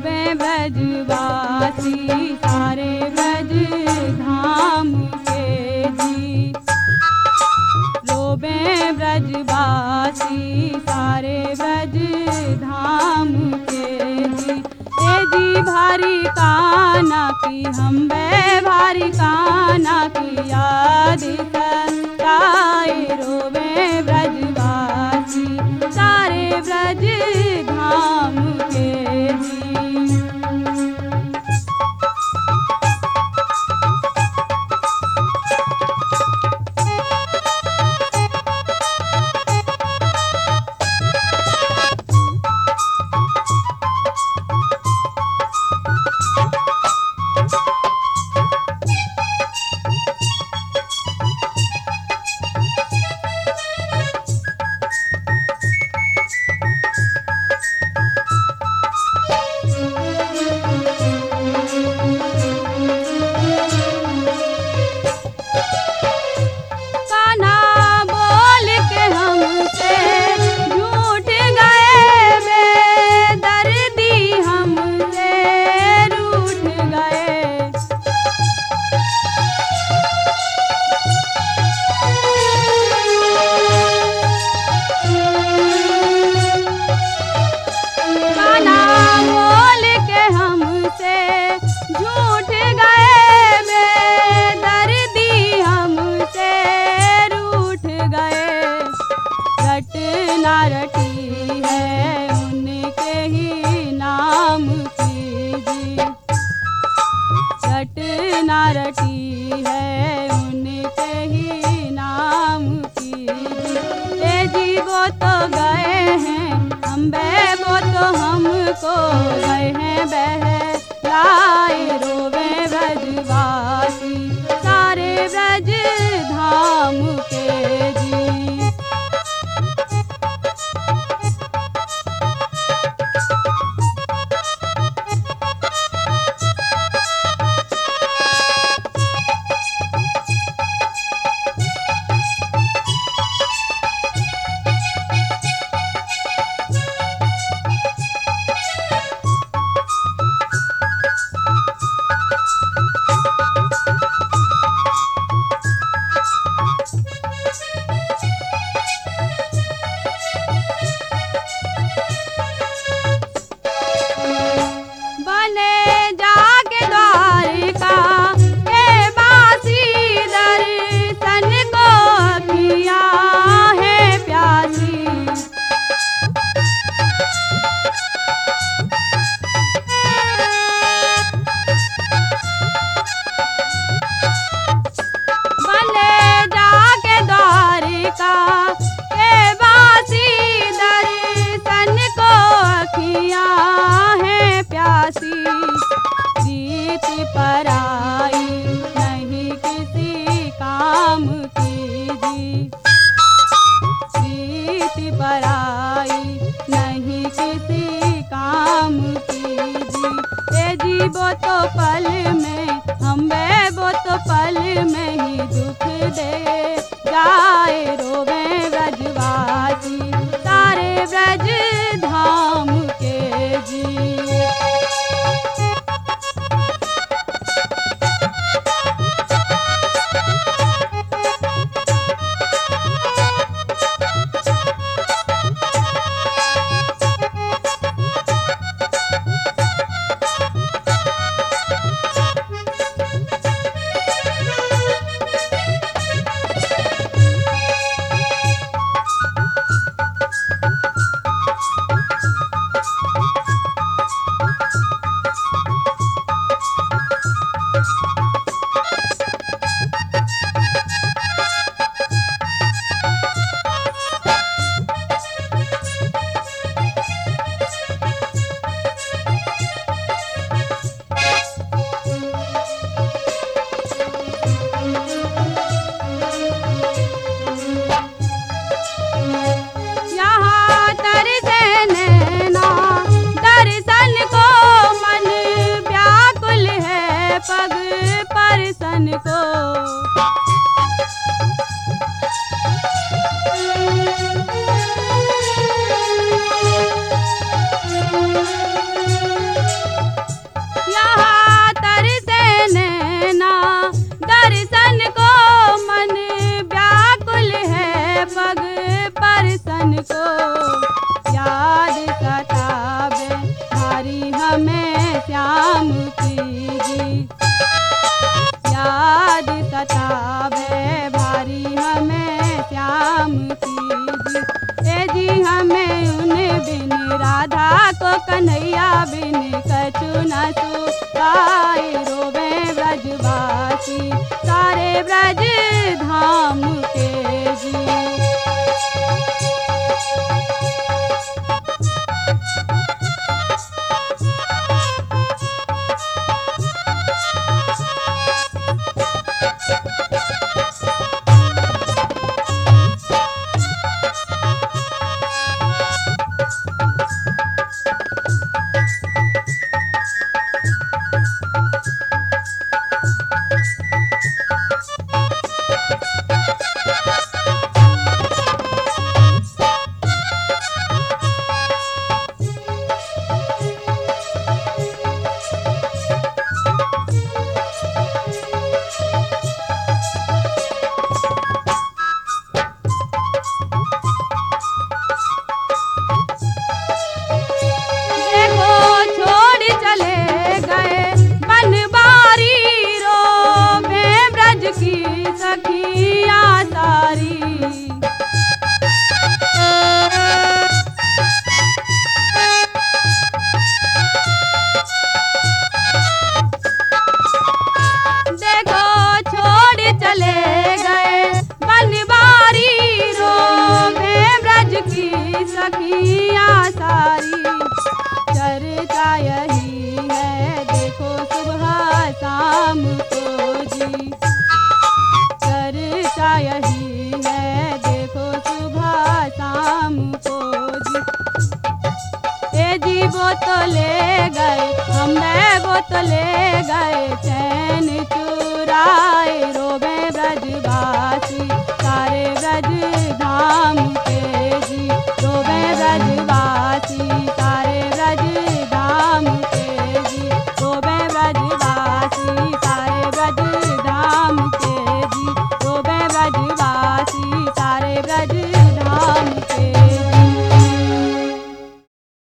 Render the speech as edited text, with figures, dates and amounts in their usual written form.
रोबे ब्रजवासी सारे ब्रज धाम के जी। रोबे ब्रजवासी सारे ब्रज धाम के जी। ए जी भारी काना की हम बे भारी काना की याद सताए। रोबे ब्रजवासी सारे ब्रज धाम के जी। रटी है उनके ही नाम की जी। रटना रटी है उनके ही नाम की जी। ए जी वो तो गए हैं हम बे वो तो हमको गए हैं बहलाए। रोवे ब्रजवासी सारे ब्रज धाम के जी। प्रीति पराई नहीं किसी काम की जी। प्रीति पराई नहीं किसी काम की जी। ए जी वो तो पल में हम बे वो तो पल में ही दुख दे जाए। रोवे ब्रजवासी सारे ब्रज धाम के जी। राधा को कन्हैया बिन कछु न सुहाए। रोवे ब्रजवासी सारे ब्रज धाम के जी। सखिया सारी देखो छोड़ चले गए बनवारी। रोवे ब्रज की सखिया सारी। चर्चा यही है देखो सुबह शाम को जी। चर्चा यही है देखो सुबह शाम को जी। ए जी वो तो ले गए हमें वो तो ले गए चैन चुराए। रोवे ब्रजवासी सारे ब्रज धाम के जी। रोवे ब्रज